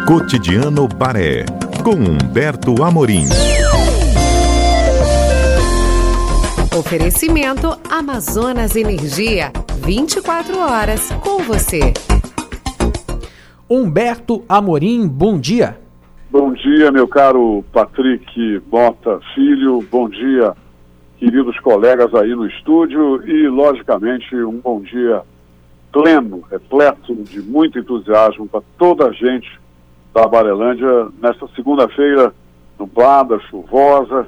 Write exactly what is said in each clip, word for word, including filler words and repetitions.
Cotidiano Baré, com Humberto Amorim. Oferecimento Amazonas Energia, vinte e quatro horas com você. Humberto Amorim, bom dia. Bom dia, meu caro Patrick Mota Filho, bom dia, queridos colegas aí no estúdio e, logicamente, um bom dia pleno, repleto de muito entusiasmo para toda a gente da Barelândia nesta segunda-feira nublada, chuvosa.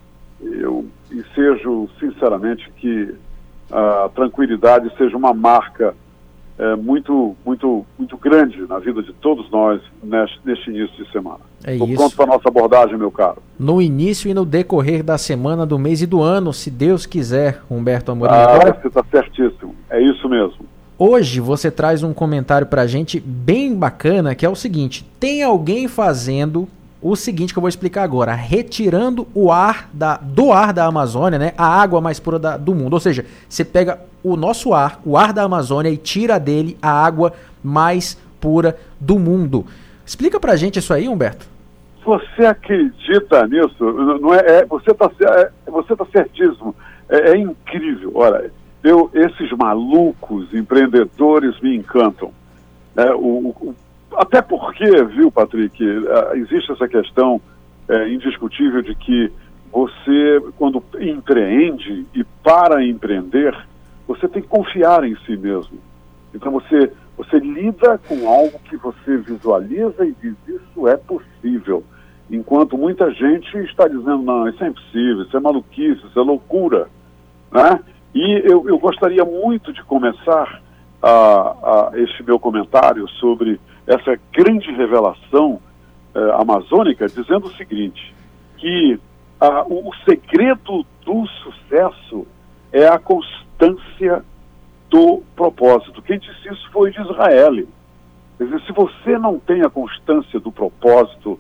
Eu ensejo, sinceramente, que a tranquilidade seja uma marca é, muito, muito, muito grande na vida de todos nós neste, neste início de semana. É Estou isso. pronto para a nossa abordagem, meu caro. No início e no decorrer da semana, do mês e do ano, se Deus quiser, Humberto Amorim. Ah, Agora, você está certíssimo. É isso mesmo. hoje você traz um comentário pra gente bem bacana, que é o seguinte: tem alguém fazendo o seguinte que eu vou explicar agora, retirando o ar da, do ar da Amazônia, né, a água mais pura da, do mundo. Ou seja, você pega o nosso ar, o ar da Amazônia, e tira dele a água mais pura do mundo. Explica pra gente isso aí, Humberto. Você acredita nisso? Não é, é, você está é, você tá certíssimo. É, é incrível. Olha, eu, esses malucos empreendedores me encantam. É, o, o, até porque, viu, Patrick, existe essa questão é, indiscutível de que você, quando empreende e para empreender, você tem que confiar em si mesmo. Então você, você lida com algo que você visualiza e diz, isso é possível. Enquanto muita gente está dizendo, não, isso é impossível, isso é maluquice, isso é loucura, né? E eu, eu gostaria muito de começar a, a este meu comentário sobre essa grande revelação eh, amazônica, dizendo o seguinte, que ah, o, o segredo do sucesso é a constância do propósito. Quem disse isso foi de Israel. Quer dizer, se você não tem a constância do propósito,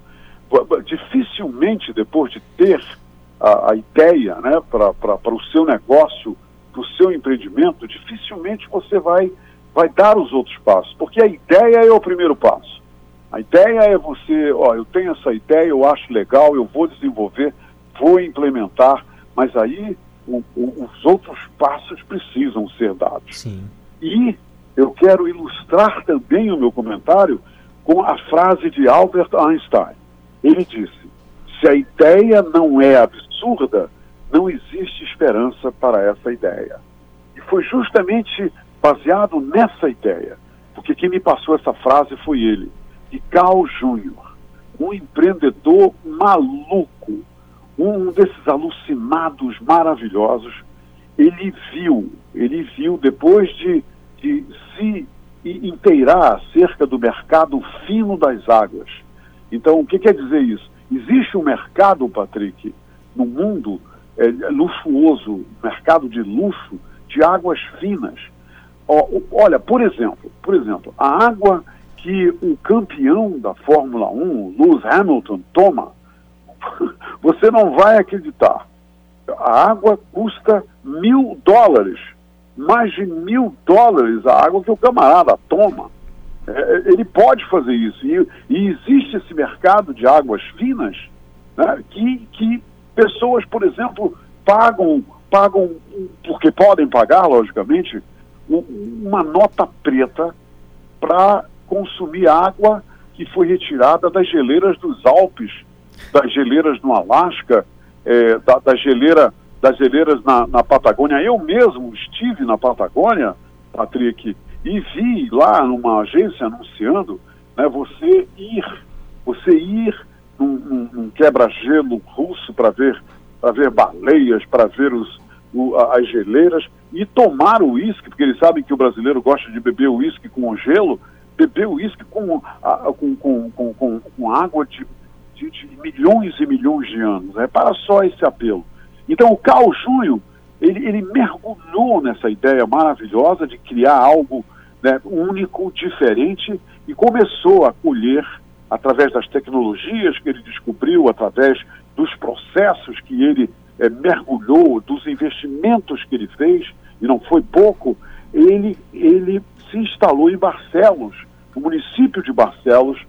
dificilmente depois de ter a, a ideia, né, para o seu negócio, para o seu empreendimento, dificilmente você vai, vai dar os outros passos, porque a ideia é o primeiro passo. A ideia é você, ó, eu tenho essa ideia, eu acho legal, eu vou desenvolver, vou implementar, mas aí o, o, os outros passos precisam ser dados. Sim. E eu quero ilustrar também o meu comentário com a frase de Albert Einstein. Ele disse, se a ideia não é absurda, não existe esperança para essa ideia. E foi justamente baseado nessa ideia, porque quem me passou essa frase foi ele, de Carl Júnior, um empreendedor maluco, um desses alucinados maravilhosos. Ele viu, ele viu depois de, de se inteirar acerca do mercado fino das águas. Então, o que quer dizer isso? Existe um mercado, Patrick, no mundo é, luxuoso, mercado de luxo, de águas finas. O, olha, por exemplo, por exemplo, a água que o campeão da Fórmula um, Lewis Hamilton, toma, você não vai acreditar. A água custa mil dólares, mais de mil dólares a água que o camarada toma. É, ele pode fazer isso. E, e existe esse mercado de águas finas, né, que, que pessoas, por exemplo, pagam, pagam, porque podem pagar, logicamente, uma nota preta para consumir água que foi retirada das geleiras dos Alpes, das geleiras no Alasca, é, da, da geleira, das geleiras na, na Patagônia. Eu mesmo estive na Patagônia, Patrick, e vi lá numa agência anunciando, né, você ir, você ir num, num, num quebra-gelo russo para ver, para ver baleias, para ver os, o, as geleiras e tomar o uísque, porque eles sabem que o brasileiro gosta de beber uísque com gelo, beber uísque com, com, com, com, com, com água de, de, de milhões e milhões de anos. Repara só esse apelo. Então o Carl Júnior, ele, ele mergulhou nessa ideia maravilhosa de criar algo, né, único, diferente, e começou a colher, através das tecnologias que ele descobriu, através dos processos que ele é, mergulhou, dos investimentos que ele fez, e não foi pouco, ele, ele se instalou em Barcelos, no município de Barcelos,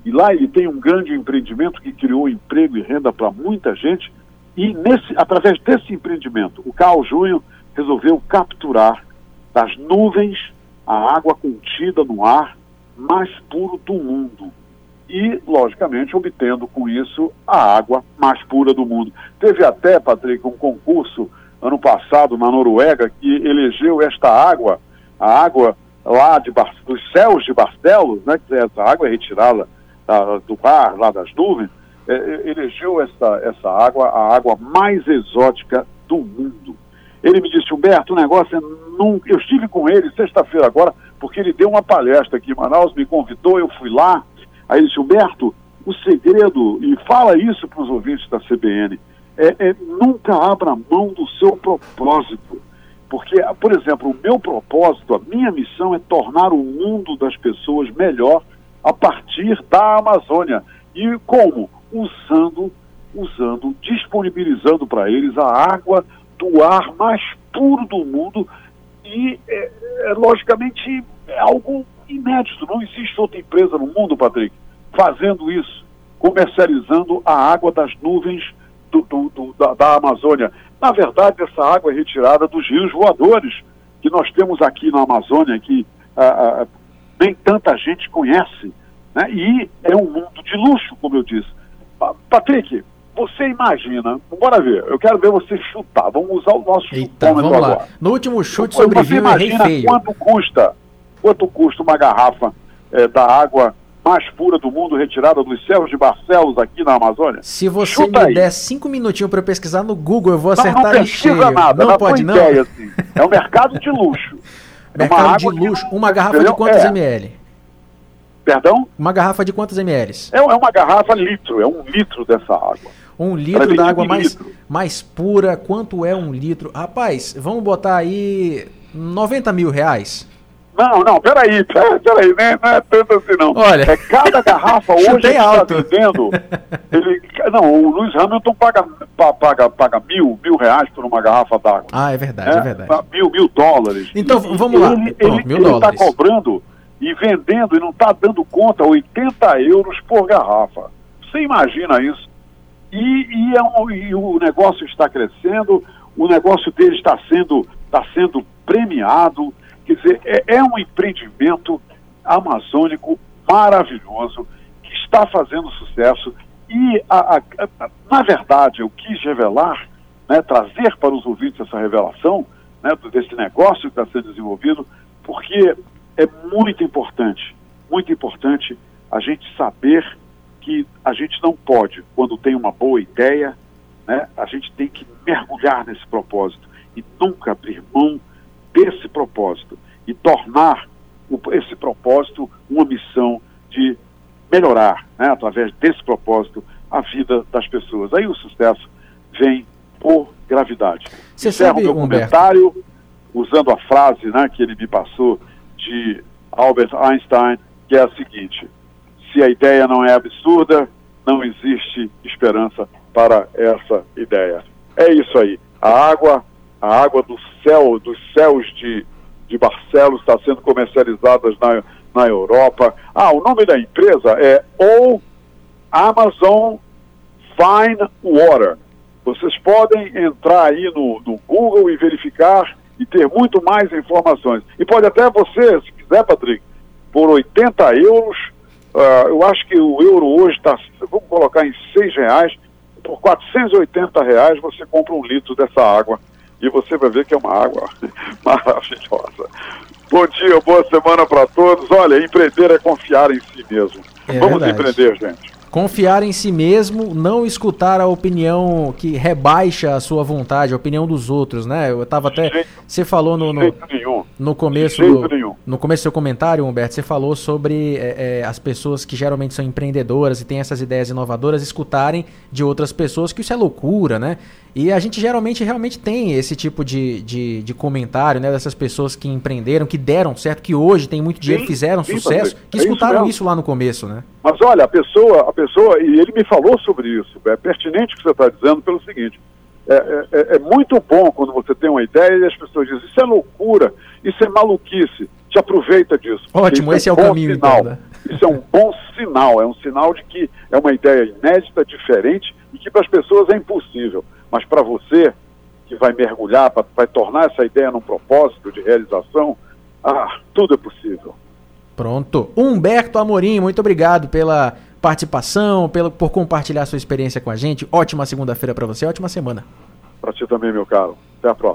E lá ele tem um grande empreendimento que criou emprego e renda para muita gente. E nesse, através desse empreendimento, o Carl Júnior resolveu capturar das nuvens a água contida no ar mais puro do mundo. E, logicamente, obtendo com isso a água mais pura do mundo. Teve até, Patrick, um concurso ano passado na Noruega que elegeu esta água, a água lá de Bar- dos céus de Barcelos, né, que essa água é retirada da, do mar, lá das nuvens, é, elegeu essa, essa água a água mais exótica do mundo. Ele me disse, Humberto, o negócio é nunca... Eu estive com ele sexta-feira agora, porque ele deu uma palestra aqui em Manaus, me convidou, eu fui lá. Aí ele disse, Humberto, o segredo, e fala isso para os ouvintes da C B N, é, é nunca abra mão do seu propósito. Porque, por exemplo, o meu propósito, a minha missão é tornar o mundo das pessoas melhor a partir da Amazônia. E como? Usando, usando, disponibilizando para eles a água do ar mais puro do mundo e, é, é, logicamente, é algo inédito. Não existe outra empresa no mundo, Patrick, fazendo isso, comercializando a água das nuvens do, do, do, da, da Amazônia. Na verdade, essa água é retirada dos rios voadores que nós temos aqui na Amazônia, que ah, ah, nem tanta gente conhece, né? E é um mundo de luxo, como eu disse. Patrick, você imagina, bora ver, eu quero ver você chutar, vamos usar o nosso Eita, vamos lá. Agora. No último chute sobrevive eu errei feio. Quanto custa, quanto custa uma garrafa é, da água mais pura do mundo, retirada dos céus de Barcelos aqui na Amazônia? Se você Chuta me aí. der cinco minutinhos para pesquisar no Google, eu vou acertar não, não em cheio. Nada, não pode não? Ideia, assim. É um mercado de luxo. Mercado uma de luxo. Que, uma garrafa entendeu? de quantos é. ml? Perdão? Uma garrafa de quantos ml? É, é uma garrafa litro, é um litro dessa água. Um litro da água mais, mais pura, quanto é um litro? Rapaz, vamos botar aí noventa mil reais. Não, não, peraí, peraí, peraí, né? Não é tanto assim não. Olha, é cada garrafa hoje ele alto. está vendendo. Ele, não, o Lewis Hamilton paga, paga, paga mil, mil reais por uma garrafa d'água. Ah, é verdade, é, é verdade. Mil, mil dólares. Então, e, vamos lá. Ele, Pronto, ele, mil ele dólares. está cobrando e vendendo e não está dando conta oitenta euros por garrafa. Você imagina isso? E, e, é um, e o negócio está crescendo, o negócio dele está sendo, está sendo premiado. Quer dizer, é, é um empreendimento amazônico maravilhoso que está fazendo sucesso. E, a, a, a, na verdade, eu quis revelar, né, trazer para os ouvintes essa revelação, né, desse negócio que está sendo desenvolvido, porque é muito importante, muito importante a gente saber que a gente não pode, quando tem uma boa ideia, né, a gente tem que mergulhar nesse propósito e nunca abrir mão desse propósito e tornar o, esse propósito uma missão de melhorar, né, através desse propósito, a vida das pessoas. Aí o sucesso vem por gravidade. Você Encerro sabe, meu Humberto, comentário usando a frase, né, que ele me passou de Albert Einstein, que é a seguinte: se a ideia não é absurda, não existe esperança para essa ideia. É isso aí. A água, a água do céu, dos céus de, de Barcelos está sendo comercializada na, na Europa. Ah, o nome da empresa é O Amazon Fine Water. Vocês podem entrar aí no, no Google e verificar e ter muito mais informações. E pode até você, se quiser, Patrick, por oitenta euros, uh, eu acho que o euro hoje está, vamos colocar em seis reais, por quatrocentos e oitenta reais você compra um litro dessa água e você vai ver que é uma água maravilhosa. Bom dia, boa semana para todos. Olha, empreender é confiar em si mesmo. É Vamos verdade. empreender, gente. Confiar em si mesmo, não escutar a opinião que rebaixa a sua vontade, a opinião dos outros, né? Eu tava até... Jeito, você falou no, no, no começo do, no começo do seu comentário, Humberto, você falou sobre é, é, as pessoas que geralmente são empreendedoras e têm essas ideias inovadoras escutarem de outras pessoas que isso é loucura, né? E a gente geralmente realmente tem esse tipo de, de, de comentário, né? Dessas pessoas que empreenderam, que deram certo, que hoje tem muito dinheiro, sim, fizeram sim, sucesso, Patrick, que é escutaram isso, isso lá no começo, né? Mas olha, a pessoa, a pessoa, e ele me falou sobre isso, é pertinente o que você está dizendo pelo seguinte, é, é, é muito bom quando você tem uma ideia e as pessoas dizem, isso é loucura, isso é maluquice, te aproveita disso. Ótimo, esse é, é o caminho, sinal. então, né? Isso é um bom sinal, é um sinal de que é uma ideia inédita, diferente e que para as pessoas é impossível. Mas para você, que vai mergulhar, pra, vai tornar essa ideia num propósito de realização, ah, tudo é possível. Pronto. Humberto Amorim, muito obrigado pela participação, pelo, por compartilhar sua experiência com a gente. Ótima segunda-feira para você, ótima semana. Para ti também, meu caro. Até a próxima.